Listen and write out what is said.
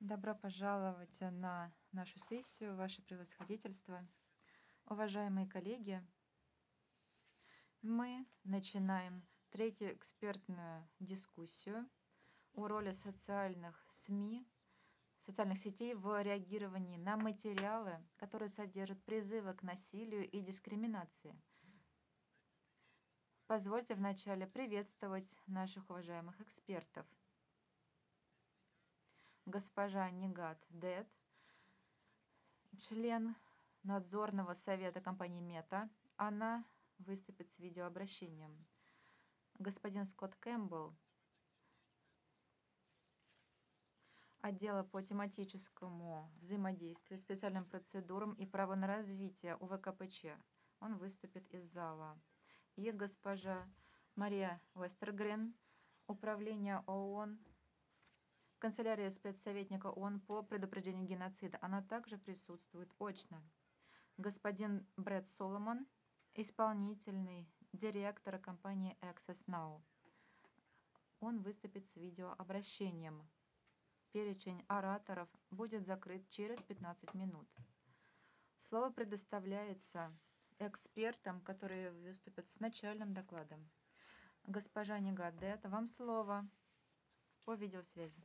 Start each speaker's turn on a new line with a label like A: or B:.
A: Добро пожаловать на нашу сессию, Ваше Превосходительство. Уважаемые коллеги, мы начинаем третью экспертную дискуссию о роли социальных СМИ, социальных сетей в реагировании на материалы, которые содержат призывы к насилию и дискриминации. Позвольте вначале приветствовать наших уважаемых экспертов. Госпожа Нигат Дэт, член надзорного совета компании Мета. Она выступит с видеообращением. Господин Скотт Кэмпбелл, отдела по тематическому взаимодействию, специальным процедурам и праву на развитие УВКПЧ. Он выступит из зала. И госпожа Мария Вестергрен, управление ООН, канцелярия спецсоветника ООН по предупреждению геноцида. Она также присутствует очно. Господин Брэд Соломон, исполнительный директор компании Access Now. Он выступит с видеообращением. Перечень ораторов будет закрыт через 15 минут. Слово предоставляется экспертам, которые выступят с начальным докладом. Госпожа Нигат Дэт, вам слово по видеосвязи.